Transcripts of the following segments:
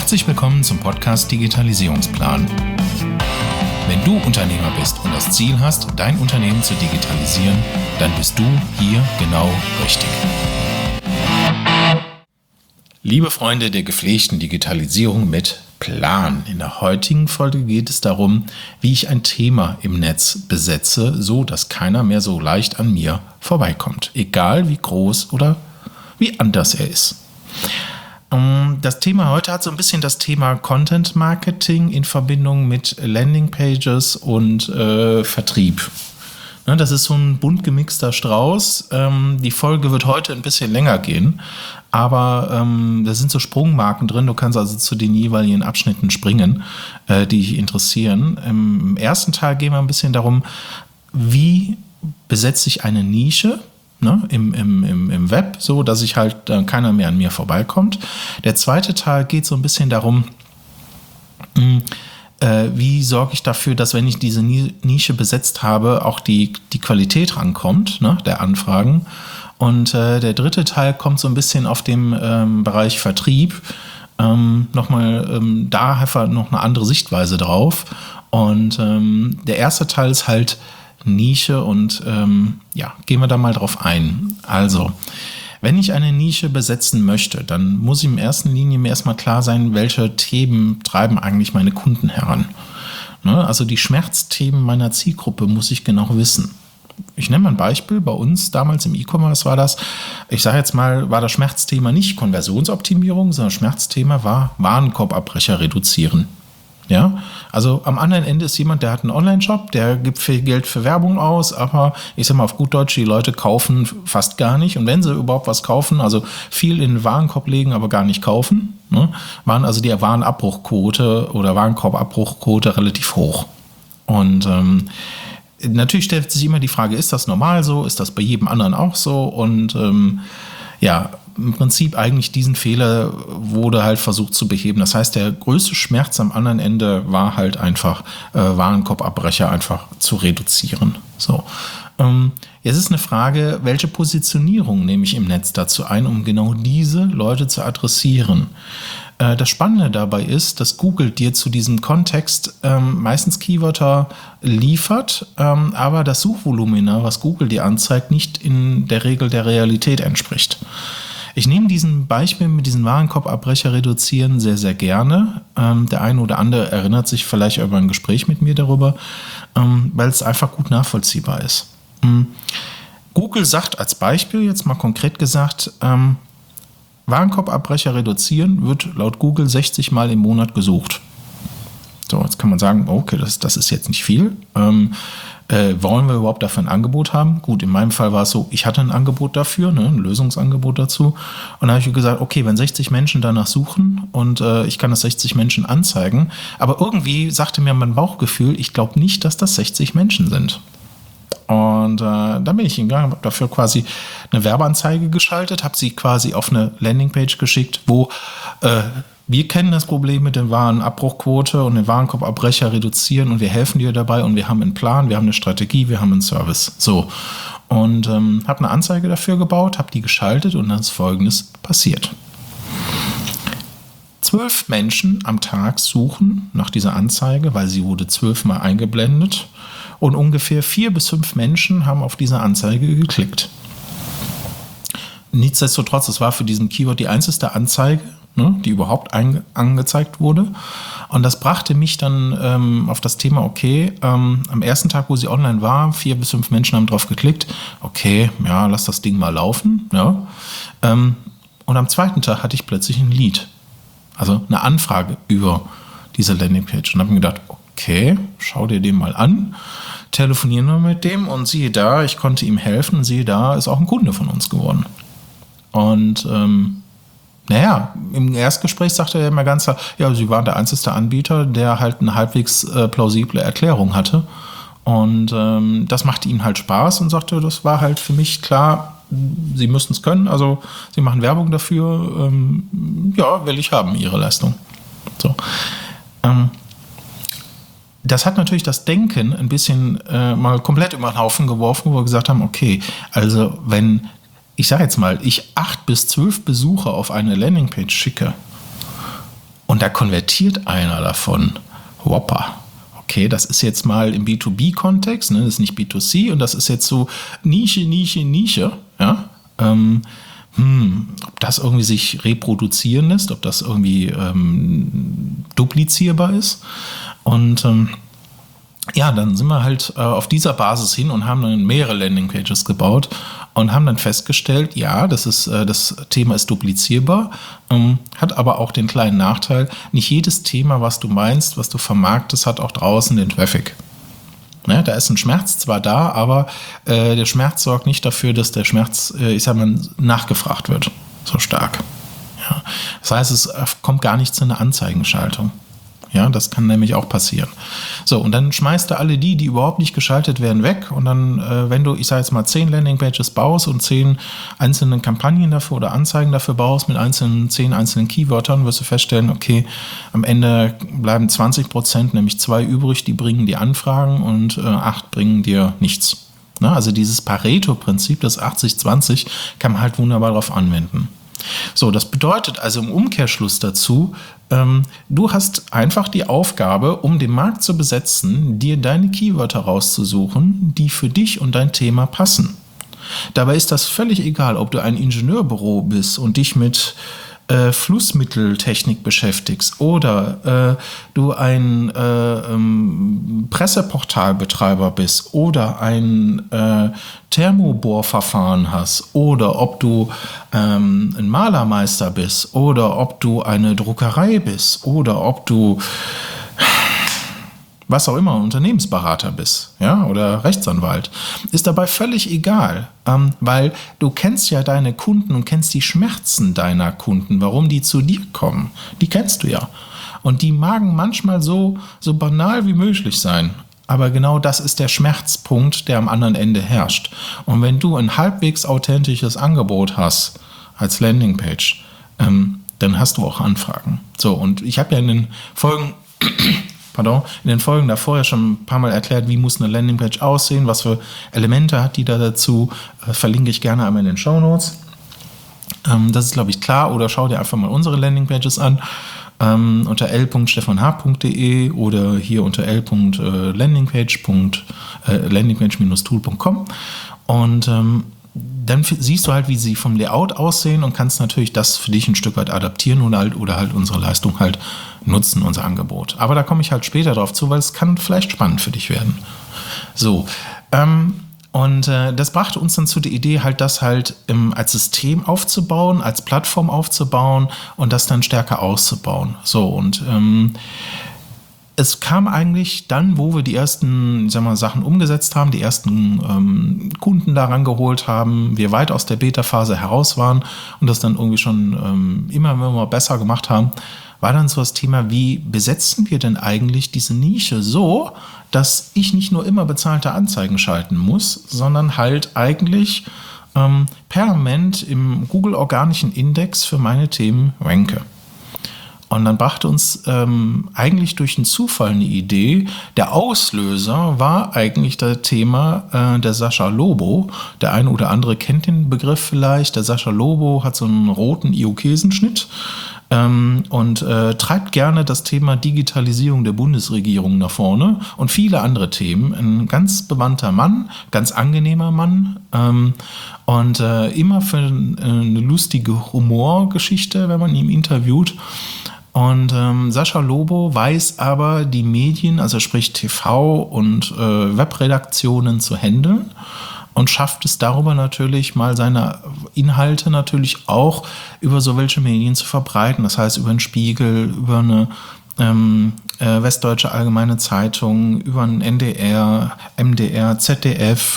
Herzlich willkommen zum Podcast Digitalisierungsplan. Wenn du Unternehmer bist und das Ziel hast, dein Unternehmen zu digitalisieren, dann bist du hier genau richtig. Liebe Freunde der gepflegten Digitalisierung mit Plan. In der heutigen Folge geht es darum, wie ich ein Thema im Netz besetze, so dass keiner mehr so leicht an mir vorbeikommt. Egal wie groß oder wie anders er ist. Das Thema heute hat so ein bisschen das Thema Content Marketing in Verbindung mit Landingpages und Vertrieb. Das ist so ein bunt gemixter Strauß. Die Folge wird heute ein bisschen länger gehen, aber da sind so Sprungmarken drin. Du kannst also zu den jeweiligen Abschnitten springen, die dich interessieren. Im ersten Teil gehen wir ein bisschen darum, wie besetze ich eine Nische im Web, so dass ich halt keiner mehr an mir vorbeikommt. Der zweite Teil geht so ein bisschen darum, wie sorge ich dafür, dass, wenn ich diese Nische besetzt habe, auch die Qualität rankommt, der Anfragen. Und der dritte Teil kommt so ein bisschen auf dem Bereich Vertrieb. Da einfach noch eine andere Sichtweise drauf. Und der erste Teil ist halt Nische und gehen wir da mal drauf ein. Also, wenn ich eine Nische besetzen möchte, dann muss in erster Linie mir erstmal klar sein, welche Themen treiben eigentlich meine Kunden heran. Also die Schmerzthemen meiner Zielgruppe muss ich genau wissen. Ich nenne mal ein Beispiel. Bei uns damals im E-Commerce war das, war das Schmerzthema nicht Konversionsoptimierung, sondern Schmerzthema war Warenkorbabbrecher reduzieren. Ja, also am anderen Ende ist jemand, der hat einen Online-Shop, der gibt viel Geld für Werbung aus, aber ich sag mal auf gut Deutsch, die Leute kaufen fast gar nicht. Und wenn sie überhaupt was kaufen, also viel in den Warenkorb legen, aber gar nicht kaufen, waren also die Warenabbruchquote oder Warenkorbabbruchquote relativ hoch. Und natürlich stellt sich immer die Frage, ist das normal so? Ist das bei jedem anderen auch so? Und im Prinzip eigentlich diesen Fehler wurde halt versucht zu beheben. Das heißt, der größte Schmerz am anderen Ende war halt einfach, Warenkorbabbrecher einfach zu reduzieren. So. Jetzt ist eine Frage, welche Positionierung nehme ich im Netz dazu ein, um genau diese Leute zu adressieren? Das Spannende dabei ist, dass Google dir zu diesem Kontext meistens Keywörter liefert, aber das Suchvolumina, was Google dir anzeigt, nicht in der Regel der Realität entspricht. Ich nehme diesen Beispiel mit diesen Warenkorbabbrecher reduzieren sehr, sehr gerne. Der eine oder andere erinnert sich vielleicht über ein Gespräch mit mir darüber, weil es einfach gut nachvollziehbar ist. Google sagt als Beispiel, jetzt mal konkret gesagt, Warenkorbabbrecher reduzieren wird laut Google 60 Mal im Monat gesucht. So, jetzt kann man sagen, okay, das ist jetzt nicht viel. Wollen wir überhaupt dafür ein Angebot haben? Gut, in meinem Fall war es so, ich hatte ein Angebot dafür, ein Lösungsangebot dazu. Und da habe ich gesagt, okay, wenn 60 Menschen danach suchen und ich kann das 60 Menschen anzeigen, aber irgendwie sagte mir mein Bauchgefühl, ich glaube nicht, dass das 60 Menschen sind. Und dann bin ich hingegangen, habe dafür quasi eine Werbeanzeige geschaltet, habe sie quasi auf eine Landingpage geschickt, wo wir kennen das Problem mit der Warenabbruchquote und den Warenkorbabbrecher reduzieren und wir helfen dir dabei und wir haben einen Plan, wir haben eine Strategie, wir haben einen Service. So. Und habe eine Anzeige dafür gebaut, habe die geschaltet und dann ist Folgendes passiert. 12 Menschen am Tag suchen nach dieser Anzeige, weil sie wurde 12 Mal eingeblendet und ungefähr 4 bis 5 Menschen haben auf diese Anzeige geklickt. Nichtsdestotrotz, es war für diesen Keyword die einzige Anzeige, die überhaupt angezeigt wurde. Und das brachte mich dann auf das Thema, okay, am ersten Tag, wo sie online war, 4 bis 5 Menschen haben drauf geklickt. Okay, ja, lass das Ding mal laufen. Ja. Und am zweiten Tag hatte ich plötzlich ein Lead. Also eine Anfrage über diese Landingpage. Und habe mir gedacht, okay, schau dir den mal an. Telefonieren wir mit dem und siehe da, ich konnte ihm helfen. Und siehe da, ist auch ein Kunde von uns geworden. Und im Erstgespräch sagte er immer ganz klar, ja, sie waren der einzige Anbieter, der halt eine halbwegs plausible Erklärung hatte. Und das machte ihm halt Spaß und sagte, das war halt für mich klar, sie müssen es können, also sie machen Werbung dafür, will ich haben, ihre Leistung. So. Das hat natürlich das Denken ein bisschen mal komplett über den Haufen geworfen, wo wir gesagt haben, okay, also wenn ich sage jetzt mal, ich 8 bis 12 Besucher auf eine Landingpage schicke und da konvertiert einer davon. Whopper. Okay, das ist jetzt mal im B2B-Kontext, ne? Das ist nicht B2C und das ist jetzt so Nische, ja. Ob das irgendwie sich reproduzieren lässt, ob das irgendwie duplizierbar ist. Und dann sind wir halt auf dieser Basis hin und haben dann mehrere Landingpages gebaut und haben dann festgestellt, ja, das Thema ist duplizierbar, hat aber auch den kleinen Nachteil, nicht jedes Thema, was du meinst, was du vermarktest, hat auch draußen den Traffic. Ne, da ist ein Schmerz zwar da, aber der Schmerz sorgt nicht dafür, dass der Schmerz, nachgefragt wird, so stark. Ja. Das heißt, es kommt gar nicht zu einer Anzeigenschaltung. Ja, das kann nämlich auch passieren. So, und dann schmeißt du alle die überhaupt nicht geschaltet werden, weg. Und dann, wenn du, 10 Landingpages baust und 10 einzelne Kampagnen dafür oder Anzeigen dafür baust mit 10 einzelnen Keywörtern, wirst du feststellen, okay, am Ende bleiben 20%, nämlich 2 übrig, die bringen dir Anfragen und 8 bringen dir nichts. Na, also dieses Pareto-Prinzip, das 80-20, kann man halt wunderbar darauf anwenden. So, das bedeutet also im Umkehrschluss dazu, du hast einfach die Aufgabe, um den Markt zu besetzen, dir deine Keywörter rauszusuchen, die für dich und dein Thema passen. Dabei ist das völlig egal, ob du ein Ingenieurbüro bist und dich mit Flussmitteltechnik beschäftigst oder du ein Presseportalbetreiber bist oder ein Thermobohrverfahren hast oder ob du ein Malermeister bist oder ob du eine Druckerei bist oder ob du was auch immer, Unternehmensberater bist, ja, oder Rechtsanwalt, ist dabei völlig egal, weil du kennst ja deine Kunden und kennst die Schmerzen deiner Kunden, warum die zu dir kommen, die kennst du ja. Und die magen manchmal so banal wie möglich sein, aber genau das ist der Schmerzpunkt, der am anderen Ende herrscht. Und wenn du ein halbwegs authentisches Angebot hast als Landingpage, dann hast du auch Anfragen. So, und ich habe ja in den Folgen davor ja schon ein paar Mal erklärt, wie muss eine Landingpage aussehen, was für Elemente hat die da dazu, verlinke ich gerne einmal in den Shownotes. Das ist, glaube ich, klar, oder schau dir einfach mal unsere Landingpages an, unter l.stefanhart.de oder hier unter landingpage-tool.com und dann siehst du halt, wie sie vom Layout aussehen und kannst natürlich das für dich ein Stück weit adaptieren oder halt unsere Leistung halt nutzen, unser Angebot. Aber da komme ich halt später drauf zu, weil es kann vielleicht spannend für dich werden. So, und das brachte uns dann zu der Idee, halt das halt als System aufzubauen, als Plattform aufzubauen und das dann stärker auszubauen. So, und es kam eigentlich dann, wo wir die ersten Sachen umgesetzt haben, die ersten Kunden daran geholt haben, wir weit aus der Beta-Phase heraus waren und das dann irgendwie schon immer besser gemacht haben, war dann so das Thema, wie besetzen wir denn eigentlich diese Nische so, dass ich nicht nur immer bezahlte Anzeigen schalten muss, sondern halt eigentlich permanent im Google-organischen Index für meine Themen ranke. Und dann brachte uns eigentlich durch einen Zufall eine Idee. Der Auslöser war eigentlich das Thema der Sascha Lobo. Der eine oder andere kennt den Begriff vielleicht. Der Sascha Lobo hat so einen roten Irokesenschnitt und treibt gerne das Thema Digitalisierung der Bundesregierung nach vorne und viele andere Themen. Ein ganz bewandter Mann, ganz angenehmer Mann und immer für eine lustige Humorgeschichte, wenn man ihn interviewt. Und Sascha Lobo weiß aber, die Medien, also sprich TV und Webredaktionen zu handeln und schafft es darüber natürlich mal seine Inhalte natürlich auch über so welche Medien zu verbreiten. Das heißt über einen Spiegel, über eine Westdeutsche Allgemeine Zeitung, über einen NDR, MDR, ZDF.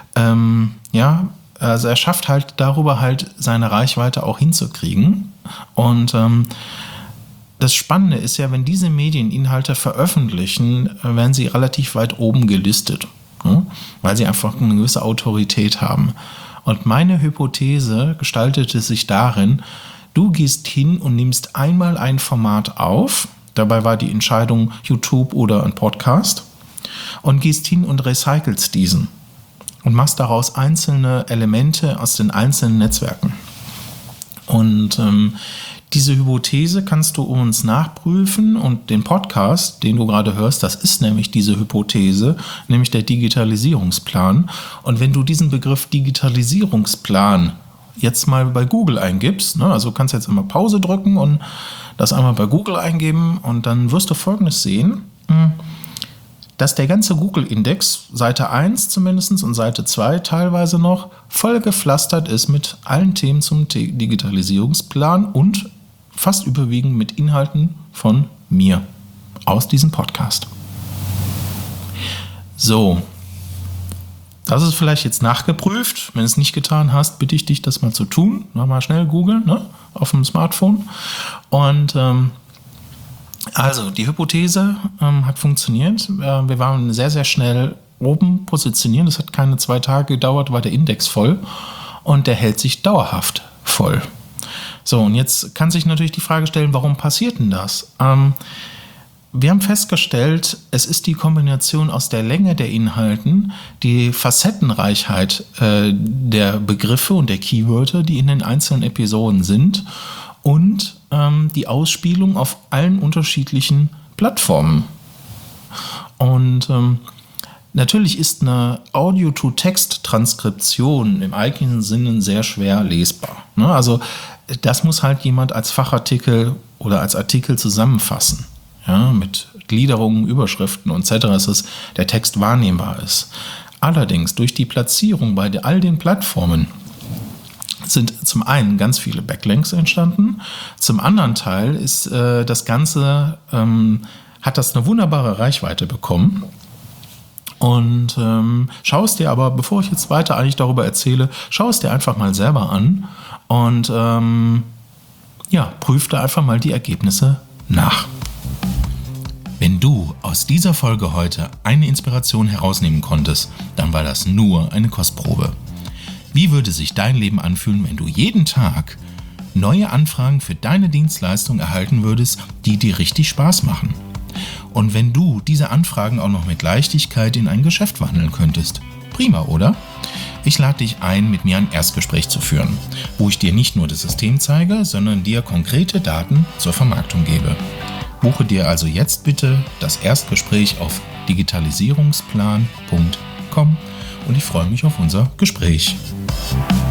Also er schafft halt darüber halt seine Reichweite auch hinzukriegen. Und das Spannende ist ja, wenn diese Medien Inhalte veröffentlichen, werden sie relativ weit oben gelistet, weil sie einfach eine gewisse Autorität haben. Und meine Hypothese gestaltete sich darin, du gehst hin und nimmst einmal ein Format auf, dabei war die Entscheidung YouTube oder ein Podcast, und gehst hin und recycelst diesen und machst daraus einzelne Elemente aus den einzelnen Netzwerken. Und Diese Hypothese kannst du uns nachprüfen und den Podcast, den du gerade hörst, das ist nämlich diese Hypothese, nämlich der Digitalisierungsplan. Und wenn du diesen Begriff Digitalisierungsplan jetzt mal bei Google eingibst, ne, also du kannst jetzt immer Pause drücken und das einmal bei Google eingeben und dann wirst du Folgendes sehen, dass der ganze Google-Index, Seite 1 zumindest und Seite 2 teilweise noch, voll gepflastert ist mit allen Themen zum Digitalisierungsplan und fast überwiegend mit Inhalten von mir aus diesem Podcast. So, das ist vielleicht jetzt nachgeprüft. Wenn du es nicht getan hast, bitte ich dich, das mal zu tun. Mal schnell googeln, ne, auf dem Smartphone. Und also die Hypothese hat funktioniert. Wir waren sehr, sehr schnell oben positioniert. Es hat keine 2 Tage gedauert, war der Index voll und der hält sich dauerhaft voll. So, und jetzt kann sich natürlich die Frage stellen, warum passiert denn das? Wir haben festgestellt, es ist die Kombination aus der Länge der Inhalten, die Facettenreichheit der Begriffe und der Keywörter, die in den einzelnen Episoden sind, und die Ausspielung auf allen unterschiedlichen Plattformen. Und natürlich ist eine Audio-to-Text-Transkription im eigentlichen Sinne sehr schwer lesbar. Ne? Also das muss halt jemand als Fachartikel oder als Artikel zusammenfassen, ja, mit Gliederungen, Überschriften etc., dass der Text wahrnehmbar ist. Allerdings durch die Platzierung bei all den Plattformen sind zum einen ganz viele Backlinks entstanden, zum anderen Teil ist das Ganze, hat das eine wunderbare Reichweite bekommen. Und schau es dir aber, bevor ich jetzt weiter eigentlich darüber erzähle, schau es dir einfach mal selber an und prüf da einfach mal die Ergebnisse nach. Wenn du aus dieser Folge heute eine Inspiration herausnehmen konntest, dann war das nur eine Kostprobe. Wie würde sich dein Leben anfühlen, wenn du jeden Tag neue Anfragen für deine Dienstleistung erhalten würdest, die dir richtig Spaß machen? Und wenn du diese Anfragen auch noch mit Leichtigkeit in ein Geschäft wandeln könntest? Prima, oder? Ich lade dich ein, mit mir ein Erstgespräch zu führen, wo ich dir nicht nur das System zeige, sondern dir konkrete Daten zur Vermarktung gebe. Buche dir also jetzt bitte das Erstgespräch auf digitalisierungsplan.com und ich freue mich auf unser Gespräch.